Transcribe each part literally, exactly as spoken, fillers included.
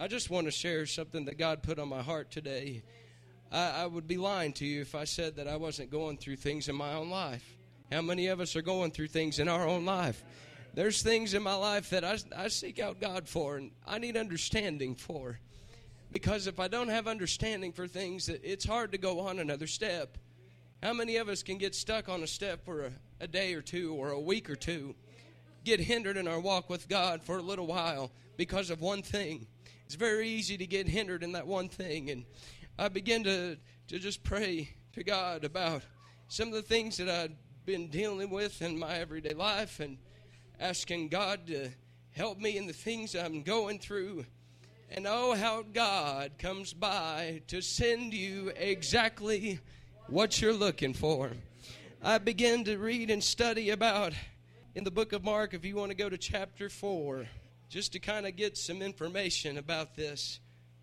I just want to share something that God put on my heart today. I, I would be lying to you if I said that I wasn't going through things in my own life. How many of us are going through things in our own life? There's things in my life that I, I seek out God for, and I need understanding for. Because if I don't have understanding for things, it's hard to go on another step. How many of us can get stuck on a step for a, a day or two or a week or two, get hindered in our walk with God for a little while because of one thing? It's very easy to get hindered in that one thing. And I began to, to just pray to God about some of the things that I'd been dealing with in my everyday life and asking God to help me in the things I'm going through. And oh, how God comes by to send you exactly what you're looking for. I began to read and study about in the book of Mark, if you want to go to chapter four, just to kind of get some information about this.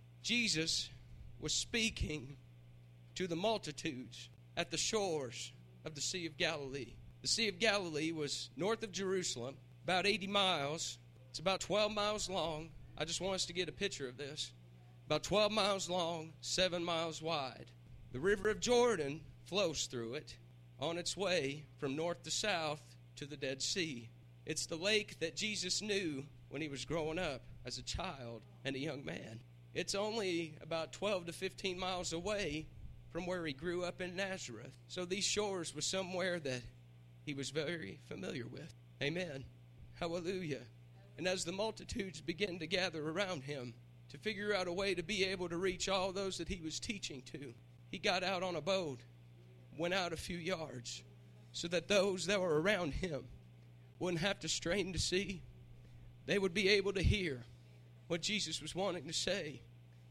Jesus was speaking to the multitudes at the shores of the Sea of Galilee. The Sea of Galilee was north of Jerusalem, about eighty miles. It's about twelve miles long. I just want us to get a picture of this. About twelve miles long, seven miles wide. The river of Jordan flows through it on its way from north to south to the Dead Sea. It's the lake that Jesus knew when he was growing up as a child and a young man. It's only about twelve to fifteen miles away from where he grew up in Nazareth. So these shores were somewhere that he was very familiar with. Amen. Hallelujah. And as the multitudes began to gather around him to figure out a way to be able to reach all those that he was teaching to, he got out on a boat, went out a few yards, so that those that were around him wouldn't have to strain to see. They would be able to hear what Jesus was wanting to say.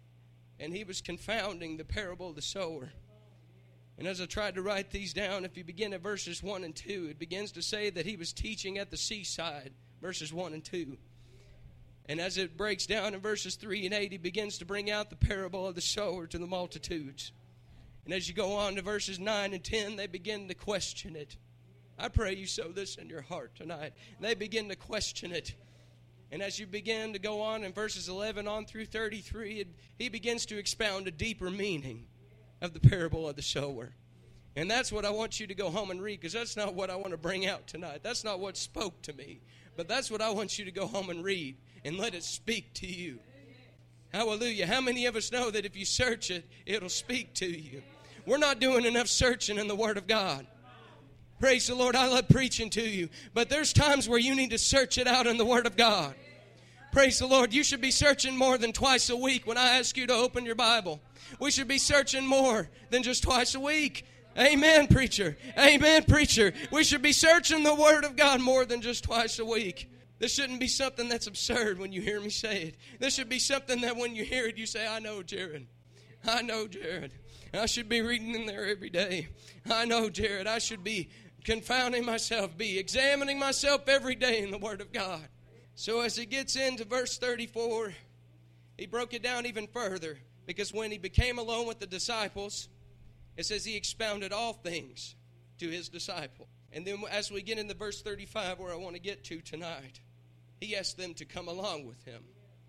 And he was confounding the parable of the sower. And as I tried to write these down, if you begin at verses one and two, it begins to say that he was teaching at the seaside, verses one and two. And as it breaks down in verses three and eight, he begins to bring out the parable of the sower to the multitudes. And as you go on to verses nine and ten, they begin to question it. I pray you sow this in your heart tonight. They begin to question it. And as you begin to go on in verses eleven on through thirty-three, it, he begins to expound a deeper meaning of the parable of the sower. And that's what I want you to go home and read, because that's not what I want to bring out tonight. That's not what spoke to me. But that's what I want you to go home and read and let it speak to you. Hallelujah. How many of us know that if you search it, it'll speak to you? We're not doing enough searching in the Word of God. Praise the Lord. I love preaching to you. But there's times where you need to search it out in the Word of God. Praise the Lord. You should be searching more than twice a week when I ask you to open your Bible. We should be searching more than just twice a week. Amen, preacher. Amen, preacher. We should be searching the Word of God more than just twice a week. This shouldn't be something that's absurd when you hear me say it. This should be something that when you hear it, you say, I know Jared. I know Jared. I should be reading in there every day. I know, Jared, I should be confounding myself, be examining myself every day in the Word of God. So as he gets into verse thirty-four, he broke it down even further, because when he became alone with the disciples, it says he expounded all things to his disciple. And then as we get into verse thirty-five, where I want to get to tonight, he asked them to come along with him.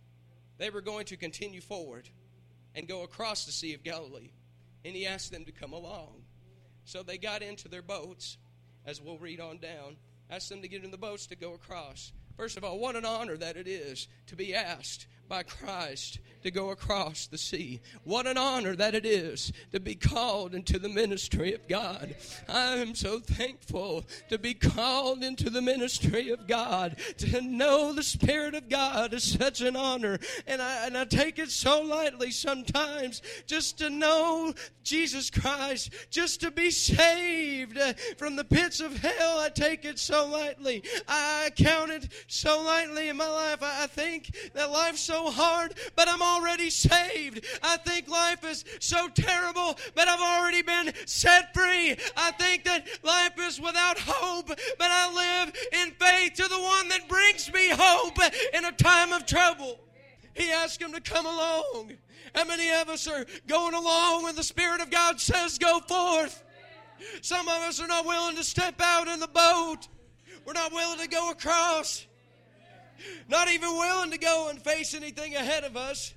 They were going to continue forward and go across the Sea of Galilee. And he asked them to come along. So they got into their boats, as we'll read on down, asked them to get in the boats to go across. First of all, what an honor that it is to be asked by Christ to go across the sea. What an honor that it is to be called into the ministry of God. I am so thankful to be called into the ministry of God. To know the Spirit of God is such an honor. And I, and I take it so lightly sometimes, just to know Jesus Christ, just to be saved from the pits of hell. I take it so lightly. I count it so lightly in my life. I, I think that life's so hard, but I'm already saved. I think life is so terrible, but I've already been set free. I think that life is without hope, but I live in faith to the one that brings me hope in a time of trouble. He asked him to come along. How many of us are going along when the Spirit of God says go forth? Some of us are not willing to step out in the boat. We're not willing to go across. Not even willing to go and face anything ahead of us.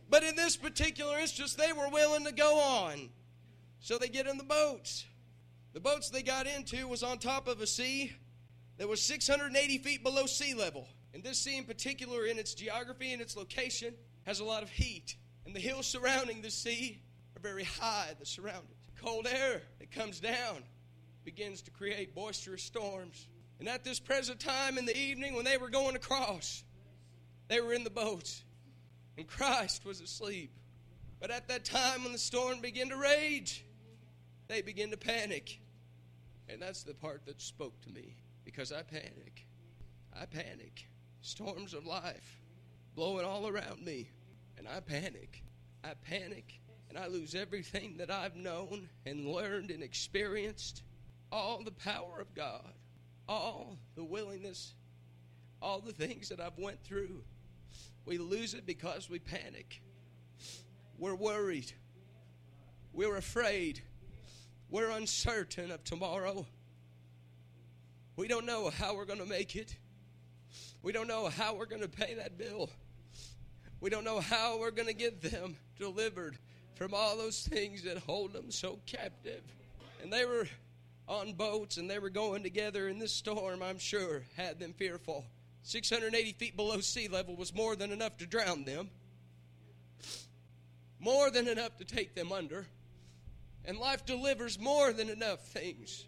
But in this particular instance, they were willing to go on. So they get in the boats. The boats they got into was on top of a sea that was six hundred eighty feet below sea level. And this sea in particular, in its geography and its location, has a lot of heat. And the hills surrounding the sea are very high that surround it. Cold air that comes down begins to create boisterous storms. And at this present time in the evening when they were going across, they were in the boats. And Christ was asleep. But at that time when the storm began to rage, they began to panic. And that's the part that spoke to me. Because I panic. I panic. Storms of life blowing all around me. And I panic. I panic. And I lose everything that I've known and learned and experienced. All the power of God. All the willingness. All the things that I've went through. We lose it because we panic. We're worried. We're afraid. We're uncertain of tomorrow. We don't know how we're going to make it. We don't know how we're going to pay that bill. We don't know how we're going to get them delivered from all those things that hold them so captive. And they were on boats and they were going together, and this storm, I'm sure, had them fearful. six hundred eighty feet below sea level was more than enough to drown them. More than enough to take them under. And life delivers more than enough things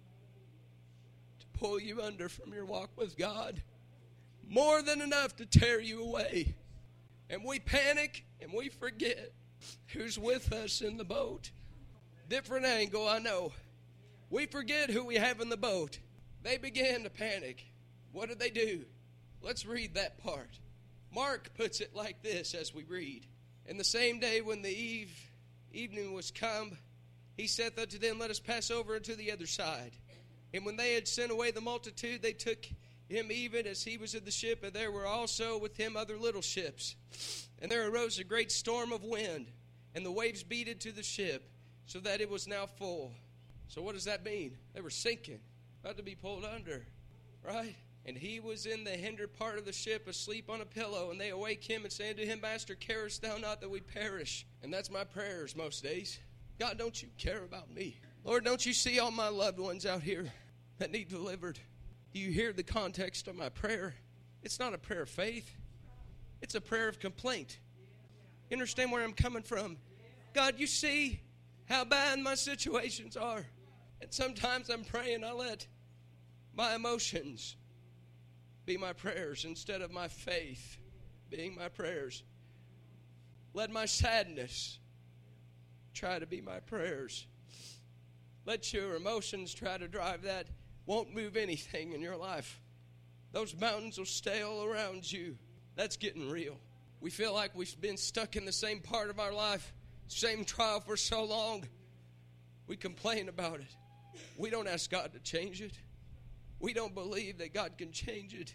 to pull you under from your walk with God. More than enough to tear you away. And we panic and we forget who's with us in the boat. Different angle, I know. We forget who we have in the boat. They began to panic. What did they do? Let's read that part. Mark puts it like this as we read. And the same day when the eve, evening was come, he saith unto them, let us pass over unto the other side. And when they had sent away the multitude, they took him even as he was in the ship, and there were also with him other little ships. And there arose a great storm of wind, and the waves beat into the ship, so that it was now full. So what does that mean? They were sinking, about to be pulled under, right? And he was in the hinder part of the ship, asleep on a pillow, and they awake him and say unto him, Master, carest thou not that we perish? And that's my prayers most days. God, don't you care about me? Lord, don't you see all my loved ones out here that need delivered? Do you hear the context of my prayer? It's not a prayer of faith. It's a prayer of complaint. You understand where I'm coming from? God, you see how bad my situations are. And sometimes I'm praying, I let my emotions be my prayers instead of my faith being my prayers. Let my sadness try to be my prayers. Let your emotions try to drive that. Won't move anything in your life. Those mountains will stay all around you. That's getting real. We feel like we've been stuck in the same part of our life, same trial for so long. We complain about it. We don't ask God to change it. We don't believe that God can change it.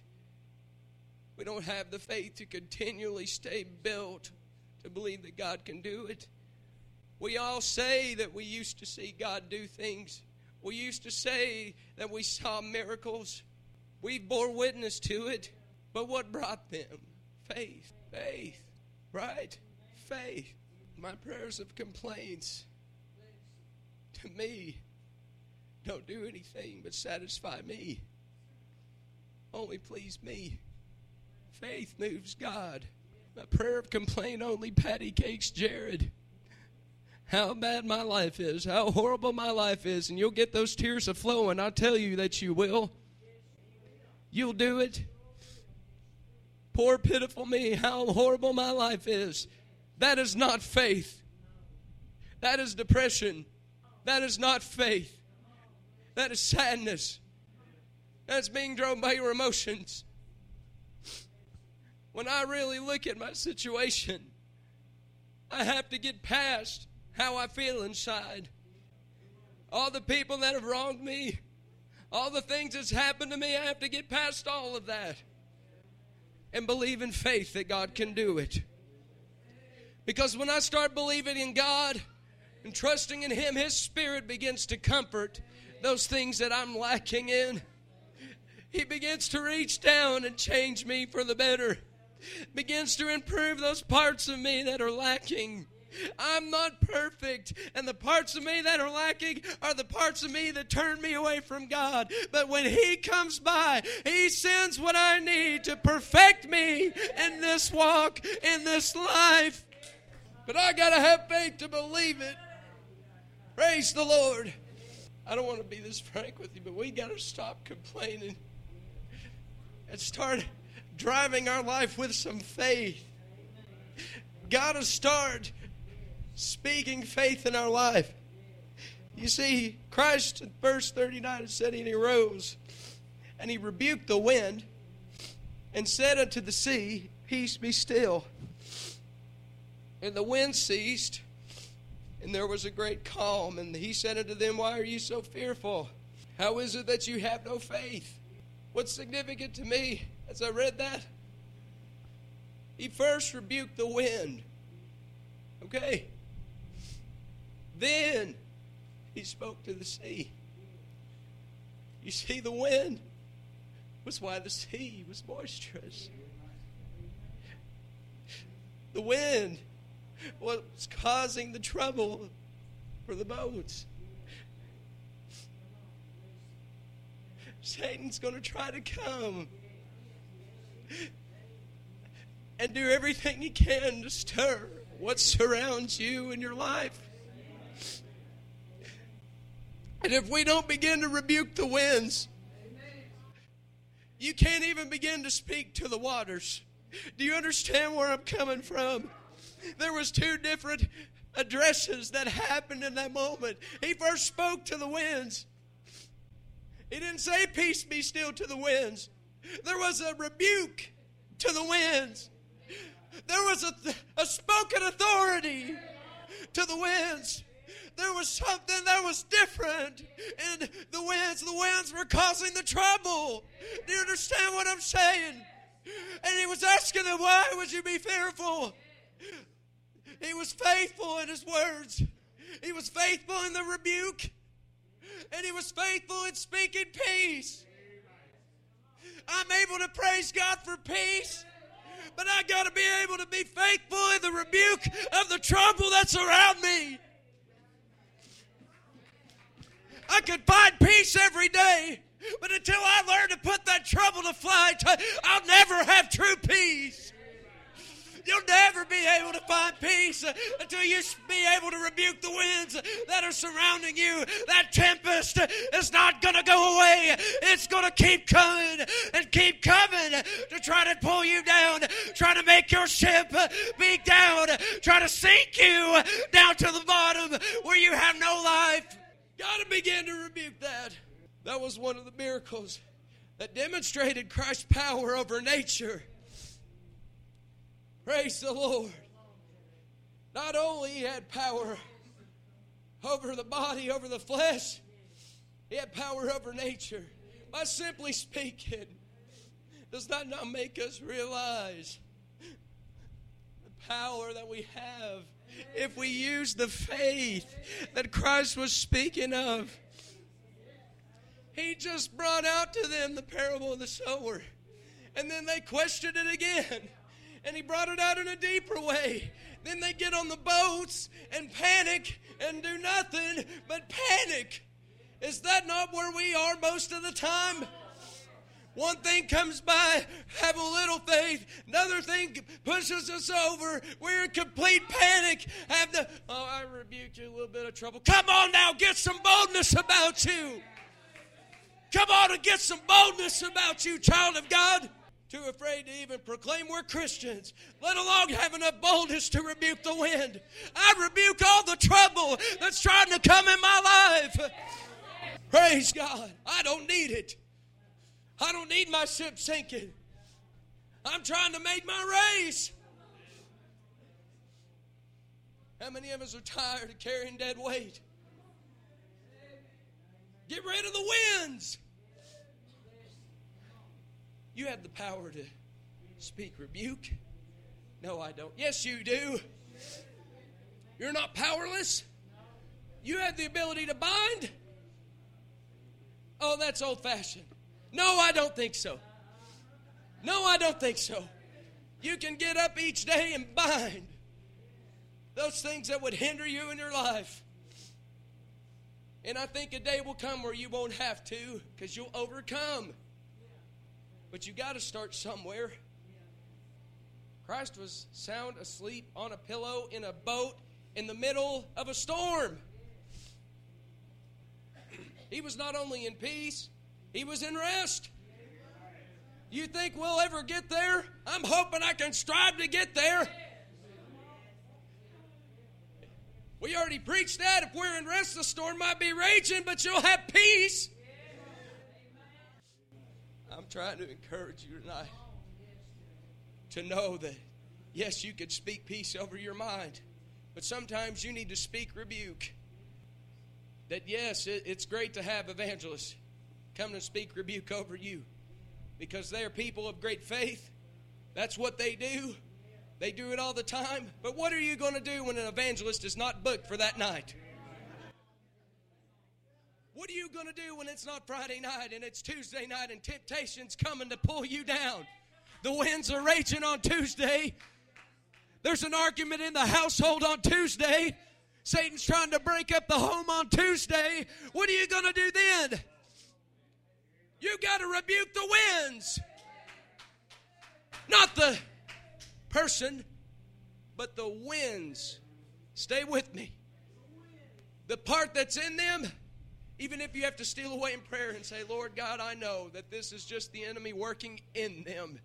We don't have the faith to continually stay built to believe that God can do it. We all say that we used to see God do things. We used to say that we saw miracles. We bore witness to it. But what brought them? Faith. Faith. Right? Faith. My prayers of complaints to me don't do anything but satisfy me. Only please me. Faith moves God. My prayer of complaint only patty cakes Jared. How bad my life is, how horrible my life is, and you'll get those tears a flowing. I'll tell you that you will. You'll do it. Poor pitiful me, how horrible my life is. That is not faith. That is depression. That is not faith. That is sadness. That's being driven by your emotions. When I really look at my situation, I have to get past how I feel inside. All the people that have wronged me, all the things that's happened to me, I have to get past all of that and believe in faith that God can do it. Because when I start believing in God and trusting in Him, His Spirit begins to comfort those things that I'm lacking in. He begins to reach down and change me for the better. begins to improve those parts of me that are lacking. I'm not perfect, and the parts of me that are lacking are the parts of me that turn me away from God. But when He comes by, He sends what I need to perfect me in this walk, in this life. But I got to have faith to believe it. Praise the Lord. I don't want to be this frank with you, but we got to stop complaining and start driving our life with some faith. Got to start speaking faith in our life. You see, Christ in verse thirty-nine said, and He arose, and He rebuked the wind, and said unto the sea, Peace, be still. And the wind ceased, and there was a great calm. And He said unto them, Why are you so fearful? How is it that you have no faith? What's significant to me as I read that? He first rebuked the wind. Okay. Then He spoke to the sea. You see, the wind was why the sea was boisterous. The wind was causing the trouble for the boats. Satan's going to try to come and do everything he can to stir what surrounds you in your life. And if we don't begin to rebuke the winds, you can't even begin to speak to the waters. Do you understand where I'm coming from? There was two different addresses that happened in that moment. He first spoke to the winds. He didn't say, Peace, be still to the winds. There was a rebuke to the winds. There was a, a spoken authority to the winds. There was something that was different in the winds. The winds were causing the trouble. Do you understand what I'm saying? And He was asking them, why would you be fearful? He was faithful in His words. He was faithful in the rebuke. And He was faithful in speaking peace. I'm able to praise God for peace. But I got to be able to be faithful in the rebuke of the trouble that's around me. I could find peace every day, but until I learn to put that trouble to flight, I'll never have true peace. You'll never be able to find peace until you be able to rebuke the winds that are surrounding you. That tempest is not going to go away. It's going to keep coming and keep coming to try to pull you down, try to make your ship be down, try to sink you down to the bottom where you have no life. Got to begin to rebuke that. That was one of the miracles that demonstrated Christ's power over nature. Praise the Lord. Not only He had power over the body, over the flesh, He had power over nature. By simply speaking, does that not make us realize the power that we have if we use the faith that Christ was speaking of? He just brought out to them the parable of the sower, and then they questioned it again. And He brought it out in a deeper way. Then they get on the boats and panic and do nothing but panic. Is that not where we are most of the time? One thing comes by, have a little faith. Another thing pushes us over. We're in complete panic. Have the, oh, I rebuked you, a little bit of trouble. Come on now, get some boldness about you. Come on and get some boldness about you, child of God. Too afraid to even proclaim we're Christians, let alone have enough boldness to rebuke the wind. I rebuke all the trouble that's trying to come in my life. Praise God. I don't need it. I don't need my ship sinking. I'm trying to make my race. How many of us are tired of carrying dead weight? Get rid of the winds. You have the power to speak rebuke. No, I don't. Yes, you do. You're not powerless. You have the ability to bind. Oh, that's old-fashioned. No, I don't think so. No, I don't think so. You can get up each day and bind those things that would hinder you in your life. And I think a day will come where you won't have to, because you'll overcome. But you got to start somewhere. Christ was sound asleep on a pillow in a boat in the middle of a storm. He was not only in peace, he was in rest. You think we'll ever get there? I'm hoping I can strive to get there. We already preached that. If we're in rest, the storm might be raging, but you'll have peace. I'm trying to encourage you tonight to know that, yes, you could speak peace over your mind, but sometimes you need to speak rebuke. That, yes, it, it's great to have evangelists come to speak rebuke over you, because they are people of great faith. That's what they do. They do it all the time. But what are you going to do when an evangelist is not booked for that night? What are you going to do when it's not Friday night and it's Tuesday night and temptation's coming to pull you down? The winds are raging on Tuesday. There's an argument in the household on Tuesday. Satan's trying to break up the home on Tuesday. What are you going to do then? You got to rebuke the winds. Not the person, but the winds. Stay with me. The part that's in them, even if you have to steal away in prayer and say, Lord God, I know that this is just the enemy working in them.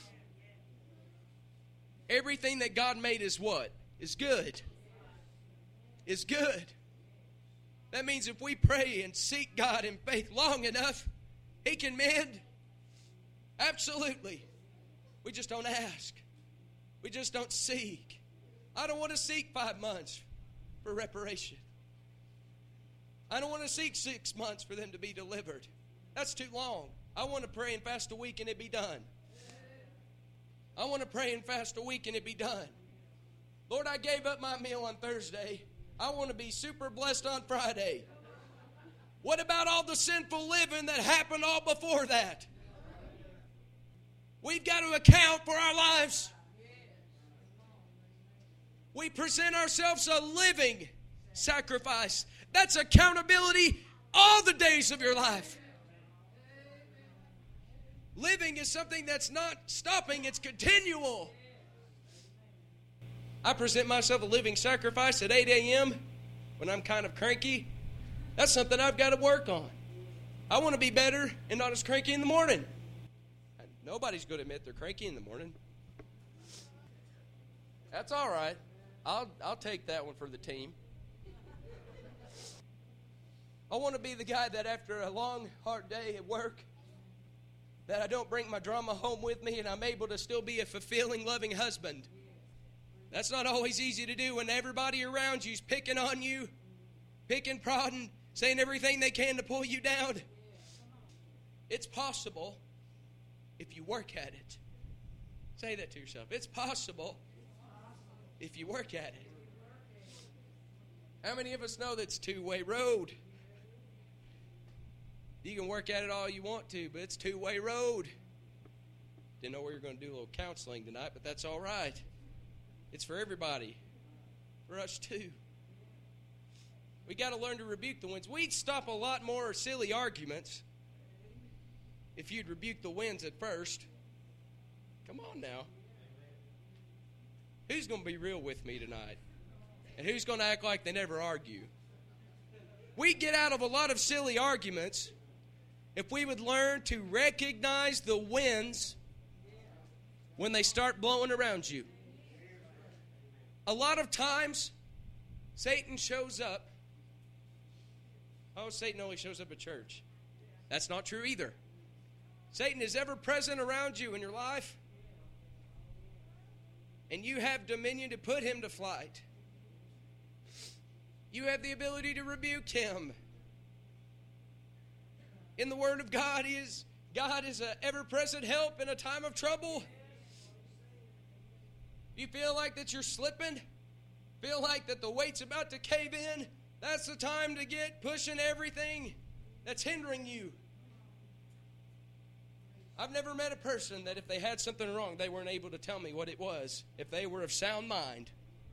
Everything that God made is what? Is good. Is good. That means if we pray and seek God in faith long enough, He can mend. Absolutely. We just don't ask. We just don't seek. I don't want to seek five months for reparation. I don't want to seek six months for them to be delivered. That's too long. I want to pray and fast a week and it be done. I want to pray and fast a week and it be done. Lord, I gave up my meal on Thursday. I want to be super blessed on Friday. What about all the sinful living that happened all before that? We've got to account for our lives. We present ourselves a living sacrifice. That's accountability all the days of your life. Living is something that's not stopping, it's continual. I present myself a living sacrifice at eight a.m. when I'm kind of cranky. That's something I've got to work on. I want to be better and not as cranky in the morning. Nobody's going to admit they're cranky in the morning. That's all right. I'll I'll take that one for the team. I want to be the guy that after a long, hard day at work, that I don't bring my drama home with me and I'm able to still be a fulfilling, loving husband. That's not always easy to do when everybody around you's picking on you, picking, prodding, saying everything they can to pull you down. It's possible if you work at it. Say that to yourself. It's possible if you work at it. How many of us know that's a two-way road? You can work at it all you want to, but it's a two-way road. Didn't know we were going to do a little counseling tonight, but that's all right. It's for everybody. For us too. We got to learn to rebuke the winds. We'd stop a lot more silly arguments if you'd rebuke the winds at first. Come on now. Who's going to be real with me tonight? And who's going to act like they never argue? We'd get out of a lot of silly arguments if we would learn to recognize the winds when they start blowing around you. A lot of times, Satan shows up. Oh, Satan only shows up at church. That's not true either. Satan is ever present around you in your life, and you have dominion to put him to flight. You have the ability to rebuke him. In the Word of God, he is, God is an ever-present help in a time of trouble. You feel like that you're slipping, feel like that the weight's about to cave in, that's the time to get pushing everything that's hindering you. I've never met a person that if they had something wrong, they weren't able to tell me what it was, if they were of sound mind.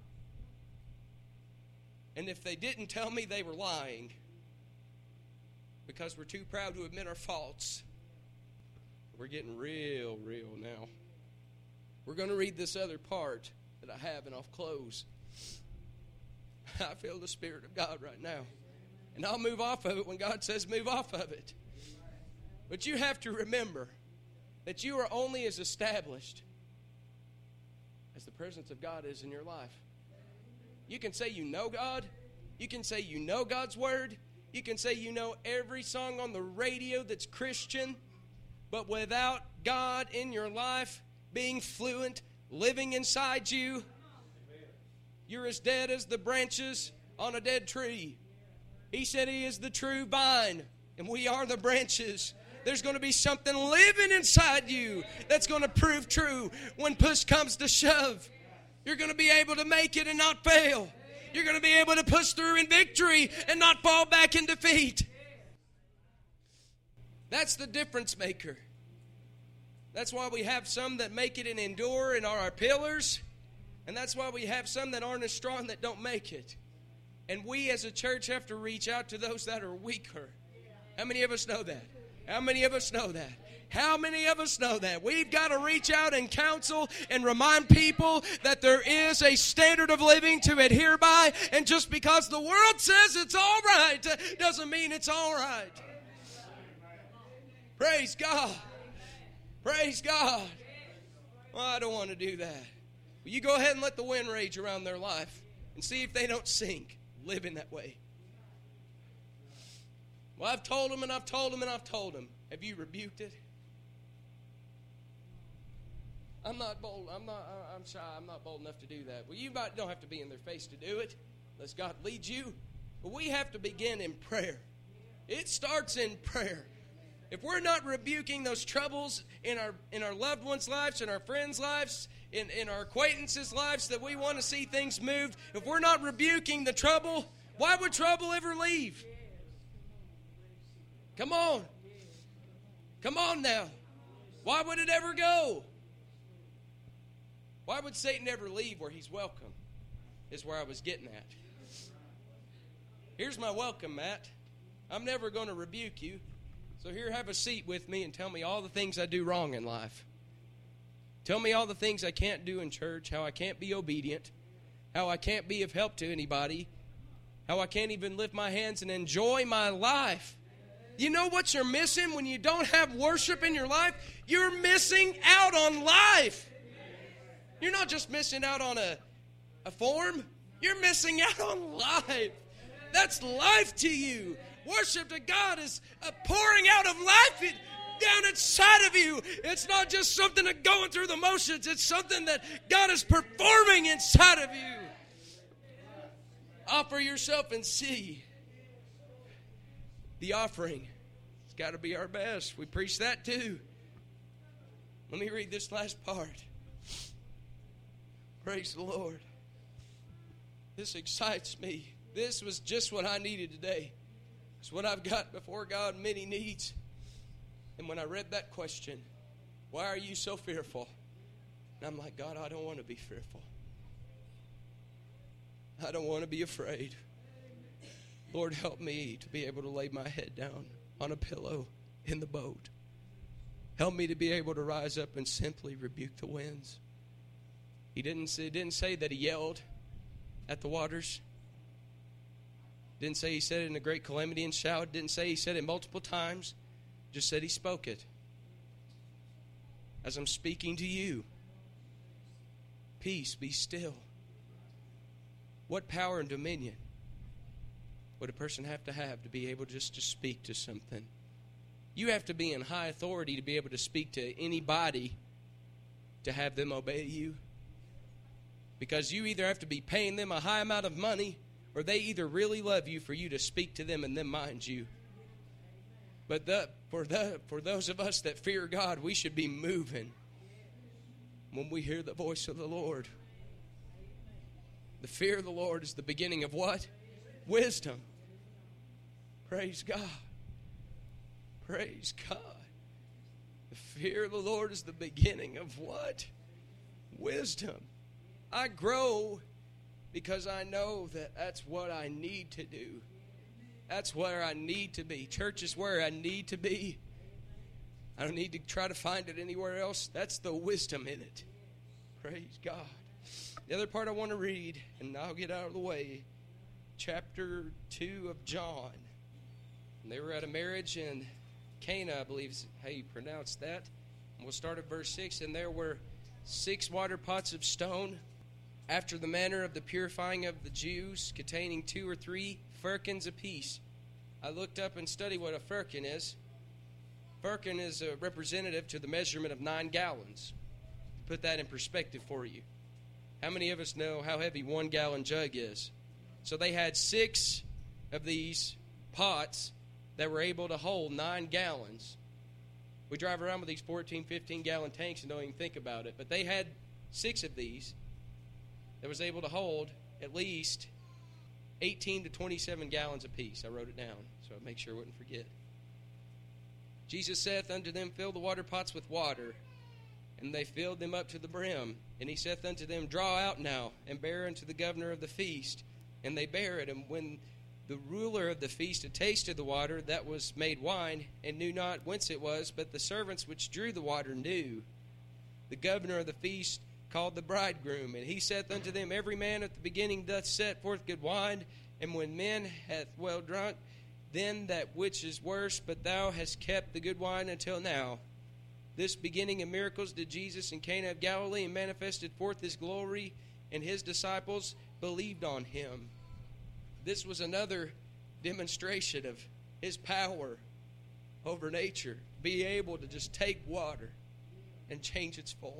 And if they didn't tell me, they were lying. Because we're too proud to admit our faults. We're getting real, real now. We're going to read this other part that I have, and I'll close. I feel the Spirit of God right now. And I'll move off of it when God says move off of it. But you have to remember that you are only as established as the presence of God is in your life. You can say you know God. You can say you know God's Word. You can say you know every song on the radio that's Christian. But without God in your life being fluent, living inside you, you're as dead as the branches on a dead tree. He said He is the true vine, and we are the branches. There's going to be something living inside you that's going to prove true when push comes to shove. You're going to be able to make it and not fail. You're going to be able to push through in victory and not fall back in defeat. That's the difference maker. That's why we have some that make it and endure and are our pillars. And that's why we have some that aren't as strong that don't make it. And we as a church have to reach out to those that are weaker. How many of us know that? How many of us know that? How many of us know that? We've got to reach out and counsel and remind people that there is a standard of living to adhere by. And just because the world says it's all right doesn't mean it's all right. Praise God. Praise God. Well, I don't want to do that. Well, you go ahead and let the wind rage around their life and see if they don't sink living that way. Well, I've told them and I've told them and I've told them. Have you rebuked it? I'm not bold. I'm not. I'm shy. I'm not bold enough to do that. Well, you might, don't have to be in their face to do it, unless God leads you. But we have to begin in prayer. It starts in prayer. If we're not rebuking those troubles in our in our loved ones' lives, in our friends' lives, in, in our acquaintances' lives, that we want to see things moved, if we're not rebuking the trouble, why would trouble ever leave? Come on. Come on now. Why would it ever go? Why would Satan ever leave where he's welcome? Is where I was getting at. Here's my welcome, Matt. I'm never going to rebuke you. So here, have a seat with me and tell me all the things I do wrong in life. Tell me all the things I can't do in church, how I can't be obedient, how I can't be of help to anybody, how I can't even lift my hands and enjoy my life. You know what you're missing when you don't have worship in your life? You're missing out on life. You're not just missing out on a, a form. You're missing out on life. That's life to you. Worship to God is a pouring out of life down inside of you. It's not just something that going through the motions. It's something that God is performing inside of you. Offer yourself and see. The offering. It's got to be our best. We preach that too. Let me read this last part. Praise the Lord. This excites me. This was just what I needed today. It's what I've got before God, many needs. And when I read that question, why are you so fearful? And I'm like, God, I don't want to be fearful. I don't want to be afraid. Lord, help me to be able to lay my head down on a pillow in the boat. Help me to be able to rise up and simply rebuke the winds. He didn't say, didn't say that he yelled at the waters. Didn't say he said it in a great calamity and shouted. Didn't say he said it multiple times. Just said he spoke it. As I'm speaking to you, peace, be still. What power and dominion would a person have to have to be able just to speak to something? You have to be in high authority to be able to speak to anybody to have them obey you. Because you either have to be paying them a high amount of money, or they either really love you for you to speak to them and them mind you. But the, for, the, for those of us that fear God, we should be moving when we hear the voice of the Lord. The fear of the Lord is the beginning of what? Wisdom. Praise God. Praise God. The fear of the Lord is the beginning of what? Wisdom. I grow because I know that that's what I need to do. That's where I need to be. Church is where I need to be. I don't need to try to find it anywhere else. That's the wisdom in it. Praise God. The other part I want to read, and I'll get out of the way, chapter two of John. And they were at a marriage in Cana, I believe is how you pronounce that. And we'll start at verse six. And there were six water pots of stone, after the manner of the purifying of the Jews, containing two or three firkins apiece. I looked up and studied what a firkin is. Firkin is a representative to the measurement of nine gallons. Put that in perspective for you. How many of us know how heavy one gallon jug is? So they had six of these pots that were able to hold nine gallons. We drive around with these fourteen, fifteen gallon tanks and don't even think about it. But they had six of these that was able to hold at least eighteen to twenty-seven gallons apiece. I wrote it down so I'd make sure I wouldn't forget. Jesus saith unto them, fill the water pots with water. And they filled them up to the brim. And he saith unto them, draw out now, and bear unto the governor of the feast. And they bare it. And when the ruler of the feast had tasted the water that was made wine, and knew not whence it was, but the servants which drew the water knew. The governor of the feast called the bridegroom, and he saith unto them, every man at the beginning doth set forth good wine, and when men hath well drunk, then that which is worse, but thou hast kept the good wine until now. This beginning of miracles did Jesus in Cana of Galilee, and manifested forth his glory, and his disciples believed on him. This was another demonstration of his power over nature, be able to just take water and change its form.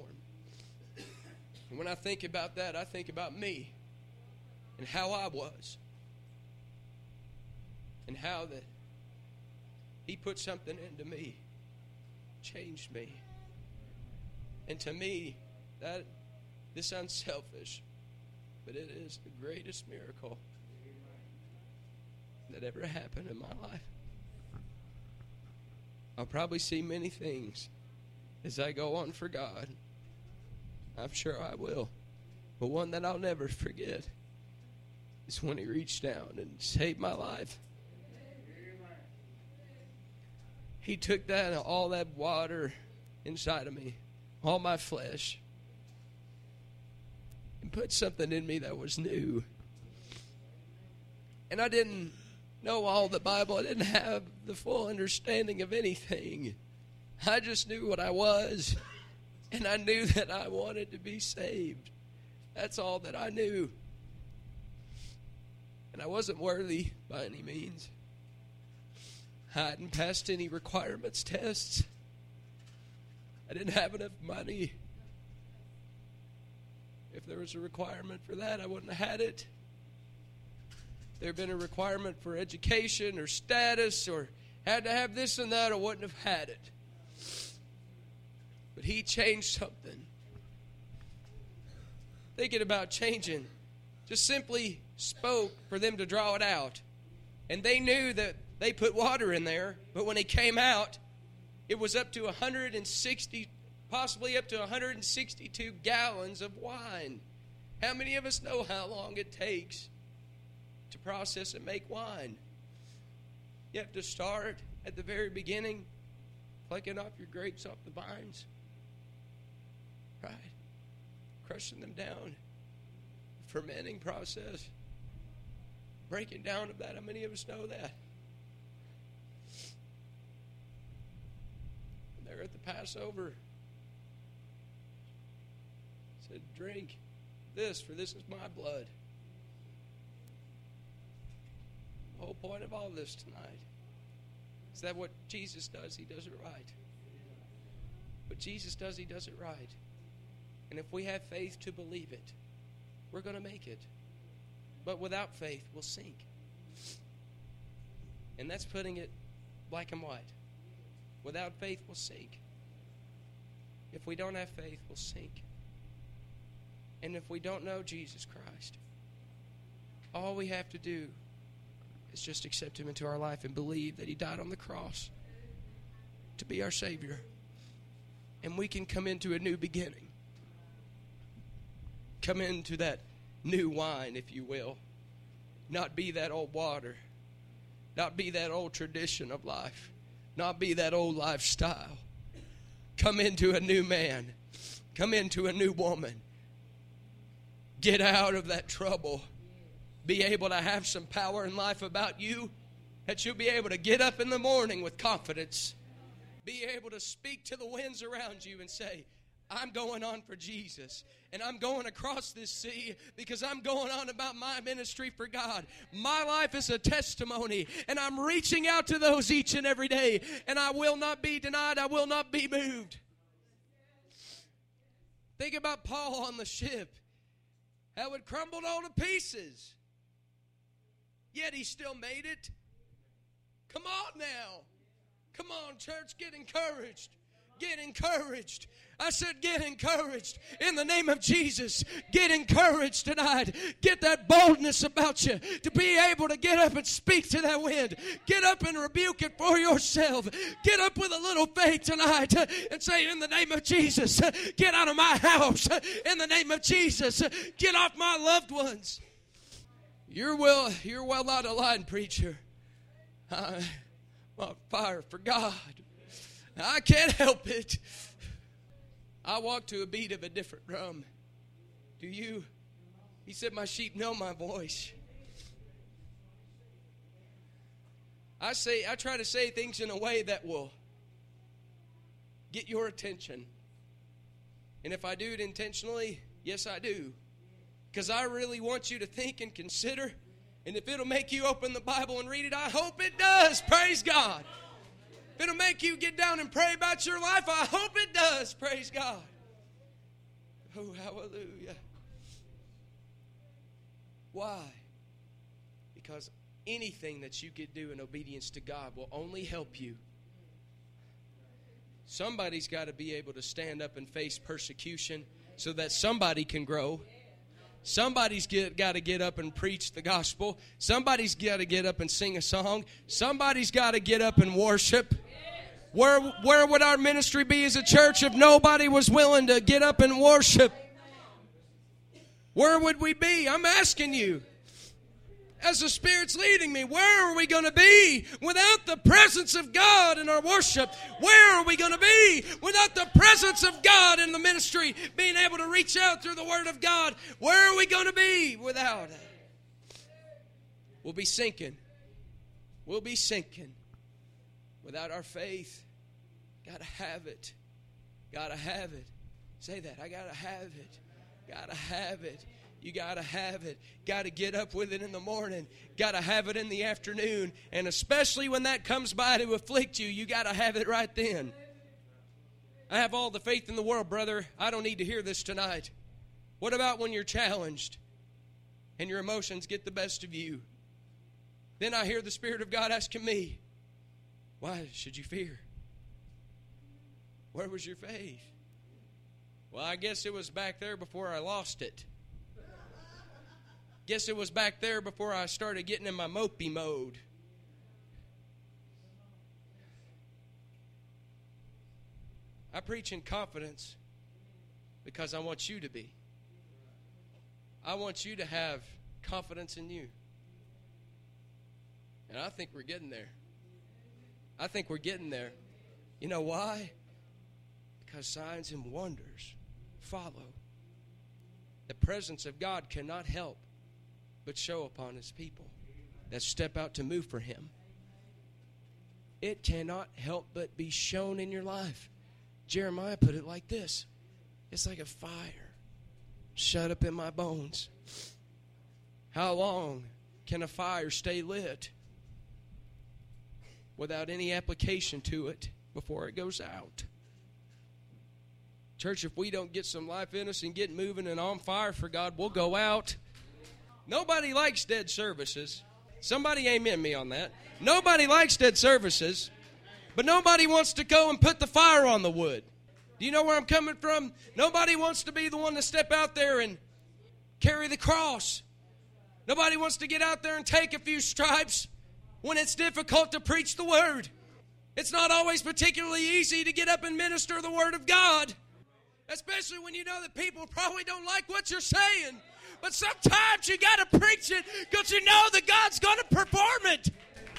And when I think about that, I think about me and how I was, and how that he put something into me, changed me. And to me, that this sounds selfish, but it is the greatest miracle that ever happened in my life. I'll probably see many things as I go on for God. I'm sure I will. But one that I'll never forget is when he reached down and saved my life. He took that, all that water inside of me, all my flesh, and put something in me that was new. And I didn't know all the Bible. I didn't have the full understanding of anything. I just knew what I was, and I knew that I wanted to be saved. That's all that I knew. And I wasn't worthy by any means. I hadn't passed any requirements tests. I didn't have enough money. If there was a requirement for that, I wouldn't have had it. If there had been a requirement for education or status or had to have this and that, I wouldn't have had it. But he changed something. Thinking about changing, just simply spoke for them to draw it out. And they knew that they put water in there, but when it came out, it was up to one hundred sixty, possibly up to one hundred sixty-two gallons of wine. How many of us know how long it takes to process and make wine? You have to start at the very beginning, plucking off your grapes off the vines, right? Crushing them down, fermenting process, breaking down of that. How many of us know that? They're at the Passover. Said, drink this, for this is my blood. The whole point of all this tonight is that what Jesus does, he does it right. What Jesus does, he does it right. And if we have faith to believe it, we're going to make it. But without faith, we'll sink. And that's putting it black and white. Without faith, we'll sink. If we don't have faith, we'll sink. And if we don't know Jesus Christ, all we have to do is just accept him into our life and believe that he died on the cross to be our Savior. And we can come into a new beginning. Come into that new wine, if you will. Not be that old water. Not be that old tradition of life. Not be that old lifestyle. Come into a new man. Come into a new woman. Get out of that trouble. Be able to have some power in life about you, that you'll be able to get up in the morning with confidence. Be able to speak to the winds around you and say, I'm going on for Jesus. And I'm going across this sea because I'm going on about my ministry for God. My life is a testimony. And I'm reaching out to those each and every day. And I will not be denied. I will not be moved. Think about Paul on the ship. How it crumbled all to pieces. Yet he still made it. Come on now. Come on, church, get encouraged. Get encouraged. I said get encouraged. In the name of Jesus, get encouraged tonight. Get that boldness about you to be able to get up and speak to that wind. Get up and rebuke it for yourself. Get up with a little faith tonight and say, in the name of Jesus, get out of my house. In the name of Jesus, get off my loved ones. You're well, you're well out of line, preacher. I'm on fire for God. I can't help it. I walk to a beat of a different drum. Do you? He said, my sheep know my voice. I say, I try to say things in a way that will get your attention. And if I do it intentionally, yes, I do. Because I really want you to think and consider. And if it'll make you open the Bible and read it, I hope it does. Praise God. If it'll make you get down and pray about your life, I hope it does. Praise God. Oh, hallelujah. Why? Because anything that you could do in obedience to God will only help you. Somebody's got to be able to stand up and face persecution so that somebody can grow. Somebody's get, got to get up and preach the gospel. Somebody's got to get up and sing a song. Somebody's got to get up and worship. Where, where would our ministry be as a church if nobody was willing to get up and worship? Where would we be? I'm asking you. As the Spirit's leading me, where are we going to be without the presence of God in our worship? Where are we going to be without the presence of God in the ministry, being able to reach out through the Word of God? Where are we going to be without it? We'll be sinking. We'll be sinking without our faith. Got to have it. Got to have it. Say that. I got to have it. Got to have it. You got to have it. Got to get up with it in the morning. Got to have it in the afternoon. And especially when that comes by to afflict you, you got to have it right then. I have all the faith in the world, brother. I don't need to hear this tonight. What about when you're challenged and your emotions get the best of you? Then I hear the Spirit of God asking me, why should you fear? Where was your faith? Well, I guess it was back there before I lost it. Guess it was back there before I started getting in my mopey mode. I preach in confidence because I want you to be. I want you to have confidence in you. And I think we're getting there. I think we're getting there. You know why? Because signs and wonders follow. The presence of God cannot help but show upon His people that step out to move for Him. It cannot help but be shown in your life. Jeremiah put it like this. It's like a fire shut up in my bones. How long can a fire stay lit without any application to it before it goes out? Church, if we don't get some life in us and get moving and on fire for God, we'll go out. Nobody likes dead services. Somebody amen me on that. Nobody likes dead services, but nobody wants to go and put the fire on the wood. Do you know where I'm coming from? Nobody wants to be the one to step out there and carry the cross. Nobody wants to get out there and take a few stripes when it's difficult to preach the word. It's not always particularly easy to get up and minister the Word of God, especially when you know that people probably don't like what you're saying. But sometimes you got to preach it because you know that God's going to perform it.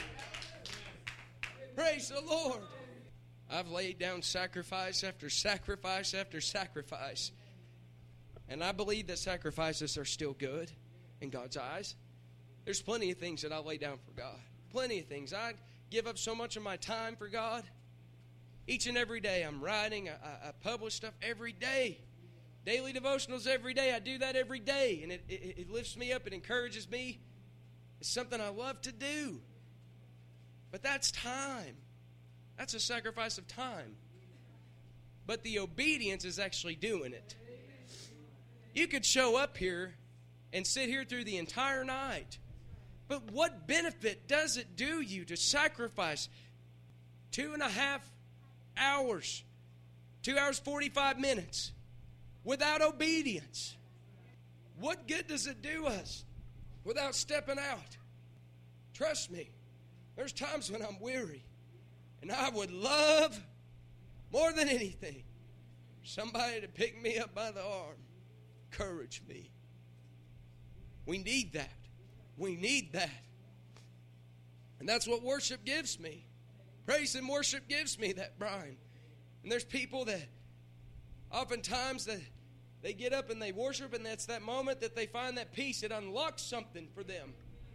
Praise the Lord. I've laid down sacrifice after sacrifice after sacrifice. And I believe that sacrifices are still good in God's eyes. There's plenty of things that I lay down for God. Plenty of things. I give up so much of my time for God. Each and every day I'm writing. I, I, I publish stuff every day. Daily devotionals every day. I do that every day. And it, it, it lifts me up. It encourages me. It's something I love to do. But that's time. That's a sacrifice of time. But the obedience is actually doing it. You could show up here and sit here through the entire night. But what benefit does it do you to sacrifice two and a half hours, two hours, forty-five minutes without obedience? What good does it do us without stepping out? Trust me, there's times when I'm weary, and I would love more than anything somebody to pick me up by the arm, encourage me. We need that. We need that. And that's what worship gives me. Praise and worship gives me that, Brian. And there's people that oftentimes that they get up and they worship, and that's that moment that they find that peace. It unlocks something for them.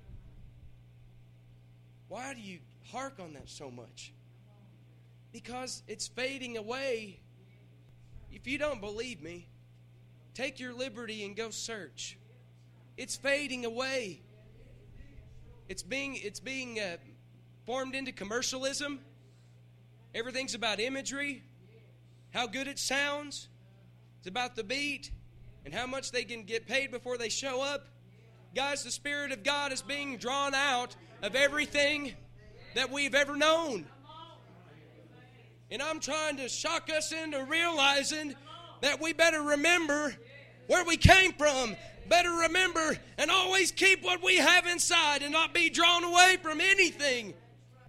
Why do you hark on that so much? Because it's fading away. If you don't believe me, take your liberty and go search. It's fading away. It's being it's being uh, formed into commercialism. Everything's about imagery, how good it sounds. It's about the beat and how much they can get paid before they show up. Guys, the Spirit of God is being drawn out of everything that we've ever known. And I'm trying to shock us into realizing that we better remember where we came from. Better remember and always keep what we have inside and not be drawn away from anything